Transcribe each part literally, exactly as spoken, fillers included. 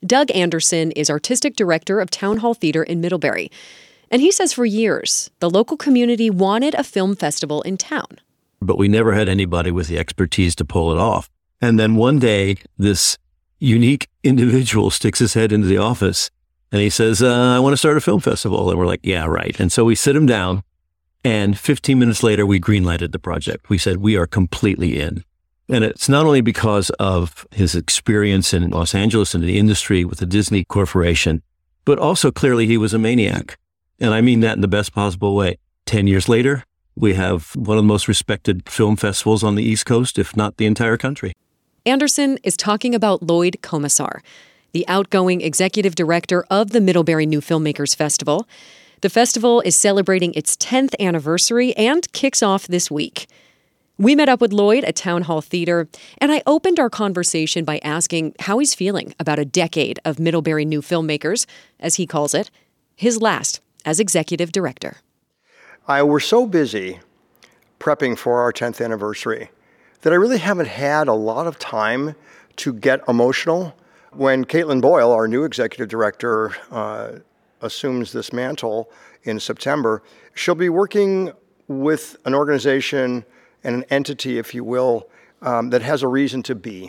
Doug Anderson is artistic director of Town Hall Theater in Middlebury. And he says for years, the local community wanted a film festival in town. But we never had anybody with the expertise to pull it off. And then one day, this unique individual sticks his head into the office and he says, uh, I want to start a film festival. And we're like, yeah, right. And so we sit him down, and fifteen minutes later, we greenlighted the project. We said, we are completely in. And it's not only because of his experience in Los Angeles and the industry with the Disney Corporation, but also clearly he was a maniac. And I mean that in the best possible way. Ten years later, we have one of the most respected film festivals on the East Coast, if not the entire country. Anderson is talking about Lloyd Commissar, the outgoing executive director of the Middlebury New Filmmakers Festival. The festival is celebrating its tenth anniversary and kicks off this week. We met up with Lloyd at Town Hall Theater, and I opened our conversation by asking how he's feeling about a decade of Middlebury New Filmmakers, as he calls it, his last as executive director. I were so busy prepping for our tenth anniversary that I really haven't had a lot of time to get emotional. When Caitlin Boyle, our new executive director, uh, assumes this mantle in September, she'll be working with an organization and an entity, if you will, um, that has a reason to be.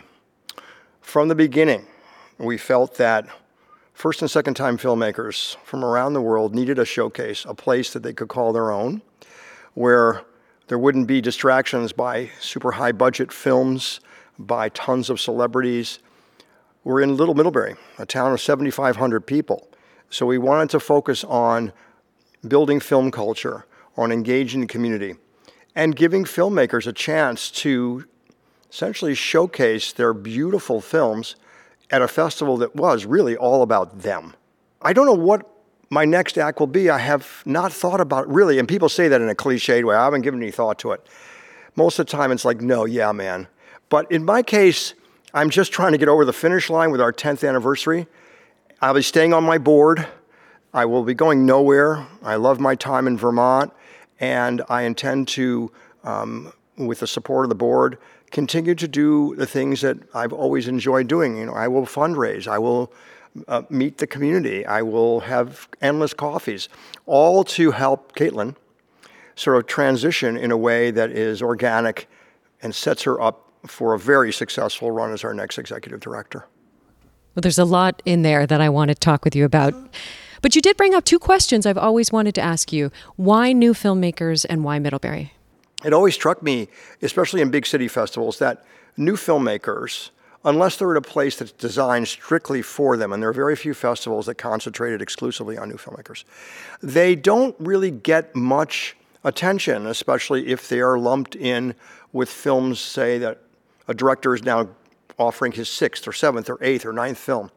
From the beginning, we felt that first and second time filmmakers from around the world needed a showcase, a place that they could call their own, where there wouldn't be distractions by super high budget films, by tons of celebrities. We're in Little Middlebury, a town of seventy-five hundred people. So we wanted to focus on building film culture, on engaging the community, and giving filmmakers a chance to essentially showcase their beautiful films at a festival that was really all about them. I don't know what my next act will be. I have not thought about it really, and people say that in a cliched way. I haven't given any thought to it. Most of the time it's like, no, yeah, man. But in my case, I'm just trying to get over the finish line with our tenth anniversary. I'll be staying on my board. I will be going nowhere. I love my time in Vermont, and I intend to, um, with the support of the board, continue to do the things that I've always enjoyed doing. You know, I will fundraise. I will uh, meet the community. I will have endless coffees, all to help Caitlin sort of transition in a way that is organic and sets her up for a very successful run as our next executive director. Well, there's a lot in there that I want to talk with you about. But you did bring up two questions I've always wanted to ask you. Why new filmmakers and why Middlebury? It always struck me, especially in big city festivals, that new filmmakers, unless they're at a place that's designed strictly for them, and there are very few festivals that concentrated exclusively on new filmmakers, they don't really get much attention, especially if they are lumped in with films, say, that a director is now offering his sixth or seventh or eighth or ninth film.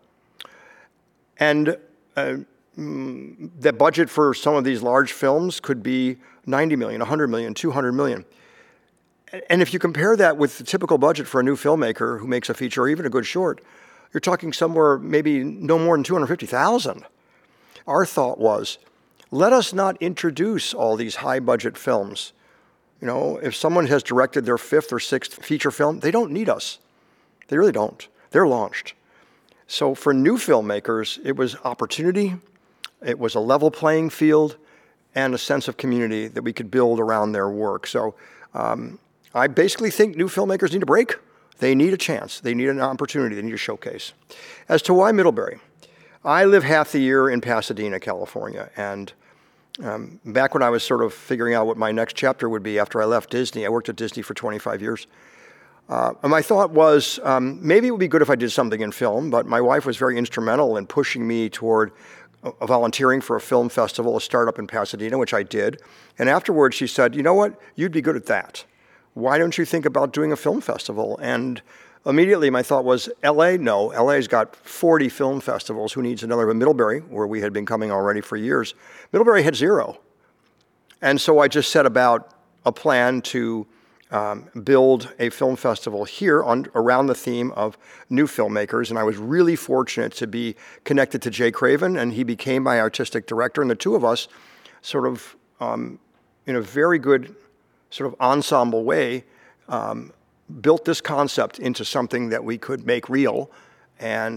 And uh, mm, the budget for some of these large films could be ninety million, one hundred million, two hundred million. And if you compare that with the typical budget for a new filmmaker who makes a feature or even a good short, you're talking somewhere maybe no more than two hundred fifty thousand. Our thought was, let us not introduce all these high budget films. You know, if someone has directed their fifth or sixth feature film, they don't need us. They really don't. They're launched. So for new filmmakers, it was opportunity, it was a level playing field, and a sense of community that we could build around their work. So um, I basically think new filmmakers need a break. They need a chance. They need an opportunity. They need a showcase. As to why Middlebury, I live half the year in Pasadena, California, and um, back when I was sort of figuring out what my next chapter would be after I left Disney, I worked at Disney for twenty-five years. Uh, and my thought was, um, maybe it would be good if I did something in film, but my wife was very instrumental in pushing me toward uh, volunteering for a film festival, a startup in Pasadena, which I did. And afterwards she said, you know what, you'd be good at that. Why don't you think about doing a film festival? And immediately my thought was, L A? No, L A's got forty film festivals. Who needs another? But Middlebury, where we had been coming already for years, Middlebury had zero. And so I just set about a plan to Um, build a film festival here on, around the theme of new filmmakers. And I was really fortunate to be connected to Jay Craven, and he became my artistic director. And the two of us sort of, um, in a very good sort of ensemble way, um, built this concept into something that we could make real and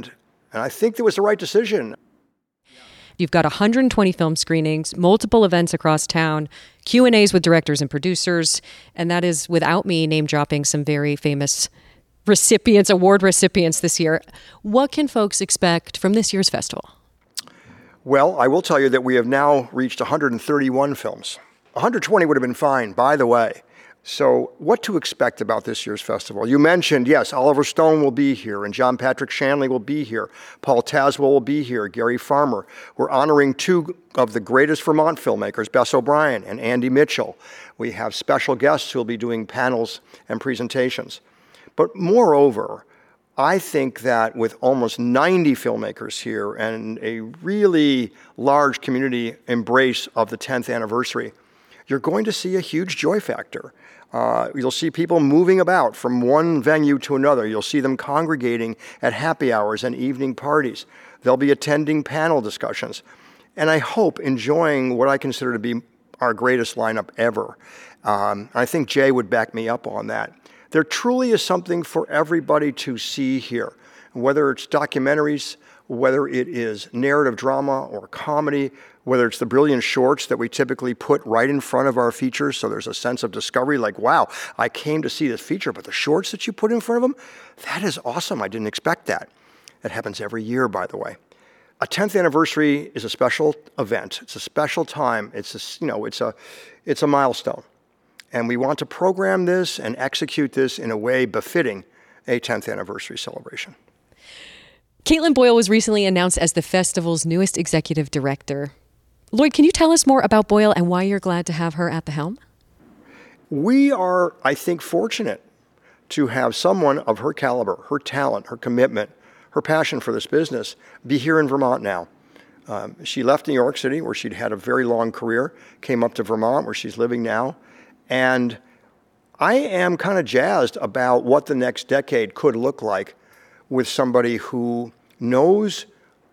And I think it was the right decision. You've got one hundred twenty film screenings, multiple events across town, Q and A's with directors and producers, and that is without me name-dropping some very famous recipients, award recipients this year. What can folks expect from this year's festival? Well, I will tell you that we have now reached one hundred thirty-one films. one hundred twenty would have been fine, by the way. So what to expect about this year's festival? You mentioned, yes, Oliver Stone will be here, and John Patrick Shanley will be here. Paul Tazewell will be here, Gary Farmer. We're honoring two of the greatest Vermont filmmakers, Bess O'Brien and Andy Mitchell. We have special guests who will be doing panels and presentations. But moreover, I think that with almost ninety filmmakers here and a really large community embrace of the tenth anniversary, you're going to see a huge joy factor. Uh, you'll see people moving about from one venue to another. You'll see them congregating at happy hours and evening parties. They'll be attending panel discussions. And I hope enjoying what I consider to be our greatest lineup ever. Um, I think Jay would back me up on that. There truly is something for everybody to see here, whether it's documentaries, whether it is narrative drama or comedy, whether it's the brilliant shorts that we typically put right in front of our features, so there's a sense of discovery, like, wow, I came to see this feature, but the shorts that you put in front of them, that is awesome. I didn't expect that. That happens every year, by the way. A tenth anniversary is a special event. It's a special time. It's a, you know, it's a, it's a milestone. And we want to program this and execute this in a way befitting a tenth anniversary celebration. Caitlin Boyle was recently announced as the festival's newest executive director. Lloyd, can you tell us more about Boyle and why you're glad to have her at the helm? We are, I think, fortunate to have someone of her caliber, her talent, her commitment, her passion for this business be here in Vermont now. Um, she left New York City, where she'd had a very long career, came up to Vermont, where she's living now. And I am kind of jazzed about what the next decade could look like with somebody who knows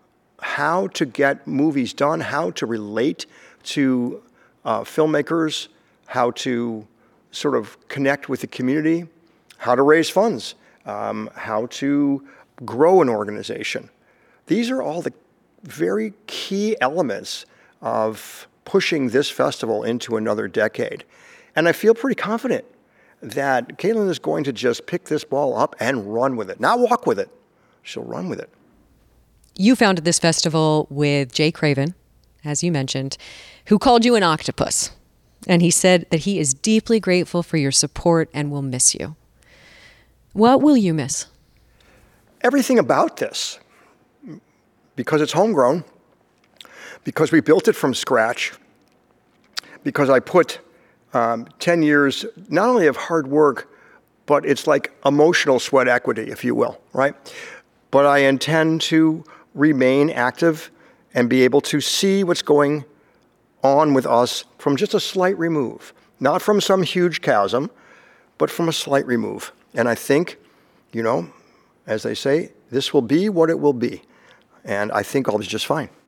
how to get movies done, how to relate to uh, filmmakers, how to sort of connect with the community, how to raise funds, um, how to grow an organization. These are all the very key elements of pushing this festival into another decade. And I feel pretty confident that Caitlin is going to just pick this ball up and run with it. Not walk with it. She'll run with it. You founded this festival with Jay Craven, as you mentioned, who called you an octopus. And he said that he is deeply grateful for your support and will miss you. What will you miss? Everything about this. Because it's homegrown, because we built it from scratch, because I put um, ten years, not only of hard work, but it's like emotional sweat equity, if you will, right? But I intend to remain active and be able to see what's going on with us from just a slight remove. Not from some huge chasm, but from a slight remove. And I think, you know, as they say, this will be what it will be. And I think I'll be just fine.